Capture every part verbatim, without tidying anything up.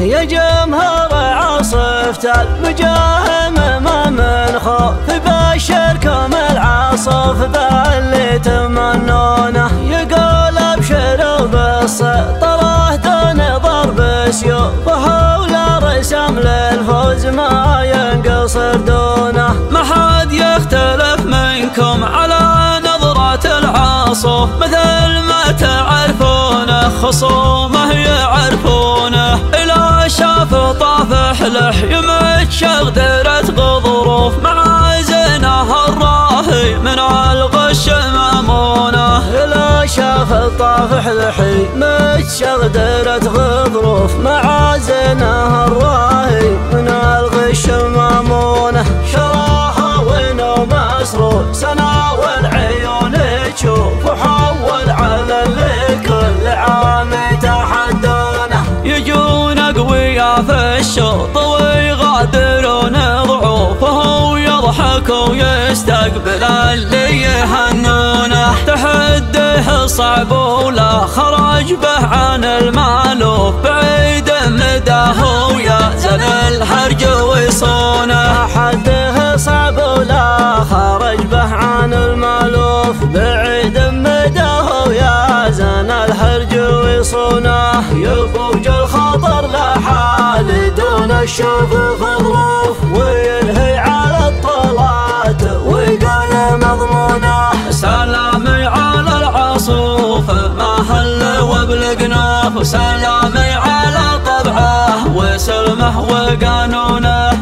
يا جمهور عاصفة المجاهم ما من خوف بشركم العاصف باللي تمنونه يقول ابشروا بالسطره دون ضرب سيوفه ولا رسم للفوز ما ينقصر دونه. ما حد يختلف منكم على نظرة العاصف مثل ما تعرفونه خصومه يعرفونه. إلا شاف طافح لحي متشغدرة غضروف مع زينه الراهي من الغش مامونه. إلا شاف الطافح لحي متشغدرة غضروف مع زينه الراهي من الغش مامونه. شراها وينو مسرور سنا والعيون تشوف وحول على اللي كل عام يتحدونه. يجون أقوياء في الشوط ويغادرون ضعوفه ويضحك ويستقبل اللي يهنونه. تحديه صعب ولا خرج به عن المألوف بعيد مداه ويزن الهرج ويصونه. تحديه صعب ولا خرج به عن المألوف بعيد مداه ويزن الهرج ويصونه. يفوج الخطر لحال دون الشوف خضروف وينهي على الطلعات ويقال مضمونه. سلامي على العاصف ما هل وبالقناف سلامي على طبعه وسلمه وقانونه.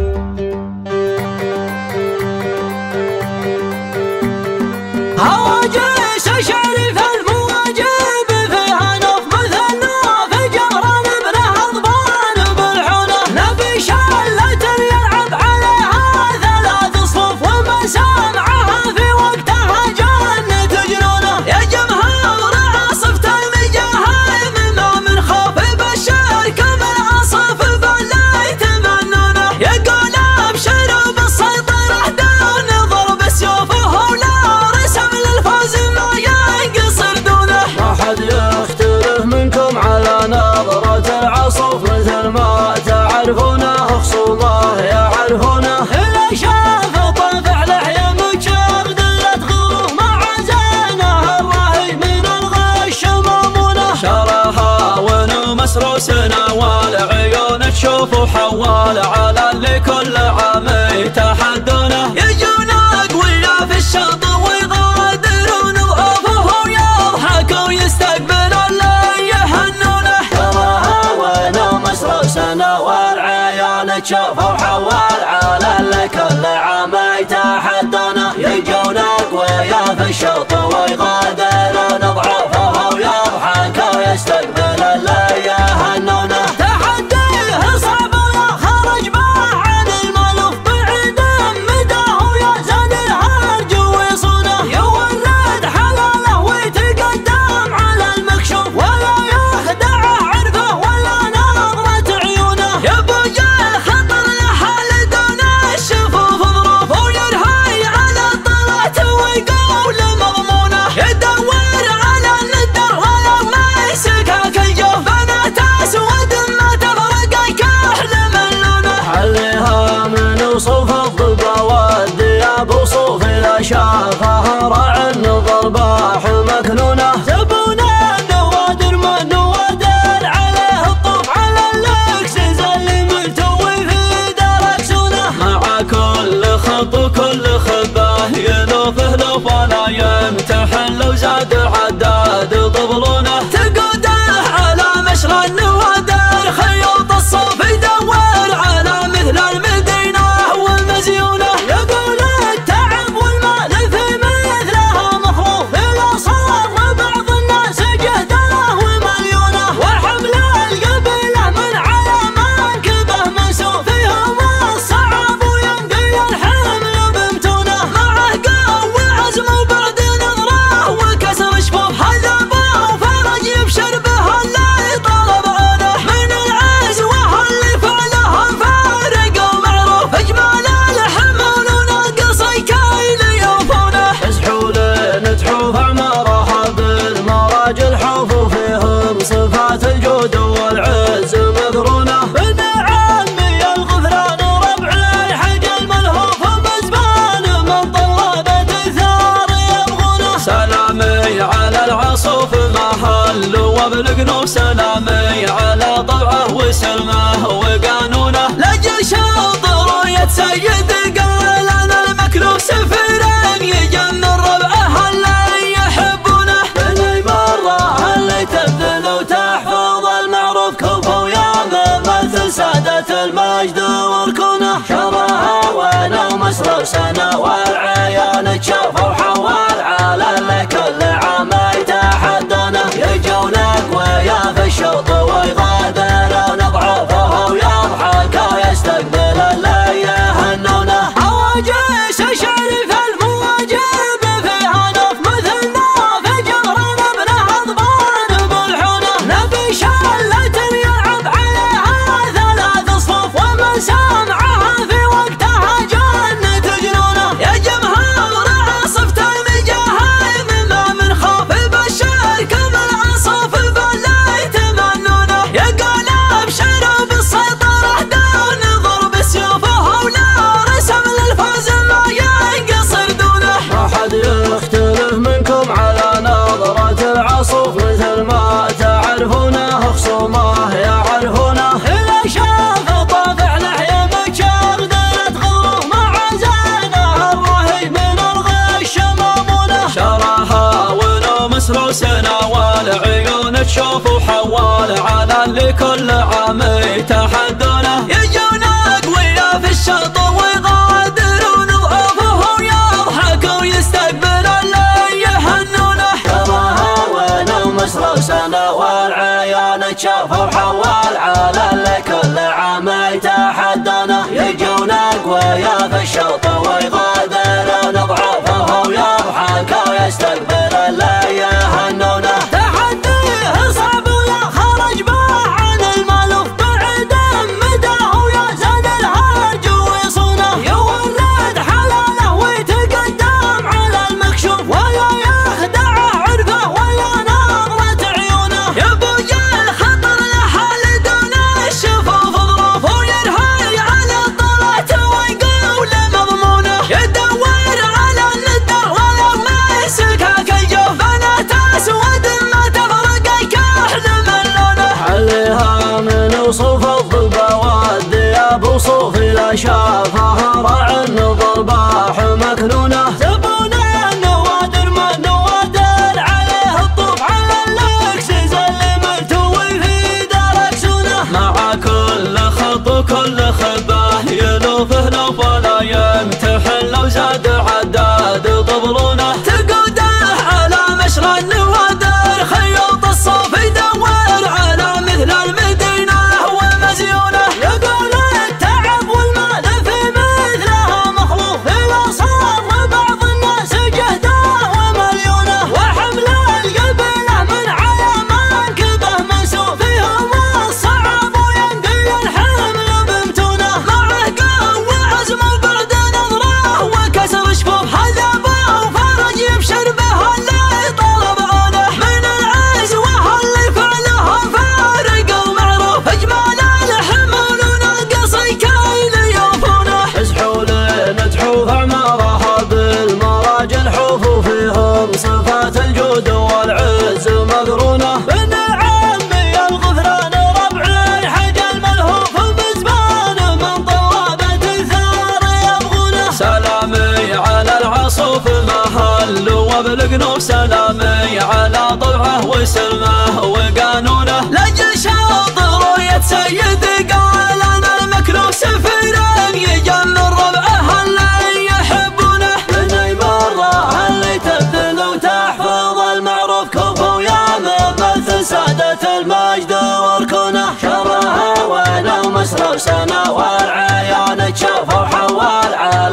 هواجيس شريف المواجب فيها نوف مثل نوف جهرا ابنه اضبان بالحونه. نبي شلة يلعب عليها ثلاث صفوف ومسامعها في وقتها جنة جنونه. يا جمهور عاصفة المجاهيم ما من خوف بشركم العاصف بالله يتمنونه. يقول ابشروا بالسيطرة دون ضرب سيوفه ولا رسم للفوز ما ينقصر دونه. ما حد يختلف منكم على نظرة العاصف مثل ما تعرفونه خصومه يعرفونه. إلا شاف طافح لحية متشغدرة غضروف مع زينه الراهي من الغش مامونه. شرها ونو مسروسنا والعيون تشوف وحوال على اللي كل عام يتحدونه. يجون أقوياء في الشوط ويغادرون ضعوفه ويضحك ويستقبل اللي يهنونه. تراها وينو مسروسنا والعيون تشوف وحوال على اللي كل عام يتحدونه. يجون أقوياء في الشوط ويغادرون ضعوفه ويضحك ويستقبل اللي يهنونه. تحديه صعب ولا خرج به عن المألوف بعيد مداه ويزن الهرج ويصونه. يورد حلاله ويتقدم على المكشوف ولا يخدع عرفه ولا نظرة عيونه. يبوج الخطر لحال وبالقنوب سلامي على طبعه وسلمه وقانونه. لجل شاطر يتسيد قال انا المكلوف سفيرين يجن ربعه اللي يحبونه. بني مرة اللي تبذل وتحفظ المعروف كفو يا مثل سادة المجد وركونه. شرها وين ومصر سنة والعيان تشافوا حوال على اللي كل عام يتحدونه. يجونك ويا في الشوط ويغادر نضعفه ويضحك ويستقبل اللي يهنونه. عواجيس شريف المواجب فيها نف مثلنا في جهرنا ابنه اضبان بالحونه. نبي شلة يلعب عليها ثلاث صفوف ومن سامعها في وقتها جنة جنونه. يا جمهور عصفة المجاهد مما من خوف بشر كم العصف بالله يتمنونه. يا قلب شرب السيطرة دون ضرب سيوفه ولا رسم للفوز ما ينقصر دونه. ما حد يختلف منكم على نظرة العصوف مثل ما تعرفونه خصومه يعرفونه. إذا شاف طافع لحية مكشر دارت غضروف مع زينه الرهيب من الغش مامونه. شرها ونو مسروسنا والعيون تشوف وحوال على اللي كل عام يتحدونه. يجونك ويا في الشط ويغادرون ضعفه ويضحك ويستقبل اللي يهنونه. شرها ونو مسروسنا والعيون تشوف وحوال على اللي كل عام يتحدونه. يجونك ويا في الشط ويغادرون ضعفه ويضحك ويستقبل اللي يهنونه. تحديه صعب ولا خرج به عن المألوف بعد مداه ويا زاد الهرج ويصونه. يولد حلاله ويتقدم على المكشوف ويا يخدعه عرفه ويا نظرة عيونه. يا ابو جل خطر لحال دون الشفوف ظروف وينهي على الطلعة ويقول مضمونه. يدور على الندر ولو ما يسلكها كالجوف بنات اسود ما تفرق الكحل من لونه. عليها من وصوف الضبا والثياب وصوف لا شافها راع النظر باح مكنونه. زبون النوادر ما النوادر عليه الطوف على الاكسس اللي ملتوي في دار اكسونه. مع كل خط وكل خبه يلوفه لوف ولا يمتحن لو زاد عداد طبلونه. تقوده على مشرى النوادر خيوط الصوف يدور على مثل المدينة ومزيونه. يقول التعب والمال في مثلها مخلوق إذا صار بعض الناس جهده ومليونه. وحمل القبيلة من على منكبه منسوب فيهم الصعب وينقل الحمل بمتونه. معه قوة عزم وبعد نظره وكسر شفوف حذبه وفرج يبشر به اللي طلب عونه. من العزوة اللي فعلها فارق ومعروف اجمال الحمل ونقص كيل يوفونه. حزحولين تحوف عمارها بالمراجل حوف فيهم صفات الجود والعز مقرونه. بن عمي الغفران ربعي حج الملهوف بزمان من طوابة الثار يبغونه. سلامي على العصوف محل وبالقنوب سلامي على طبعه وسلمه وقانونه. لجل شاطر يتسيد قال انا المكلوف سفيرين يجن ربعه اللي يحبونه. بني مرة اللي تبذل وتحفظ المعروف كفو يا مثل سادة المجد وركونه. شرها وين ومصر سنة والعيان تشافوا حوال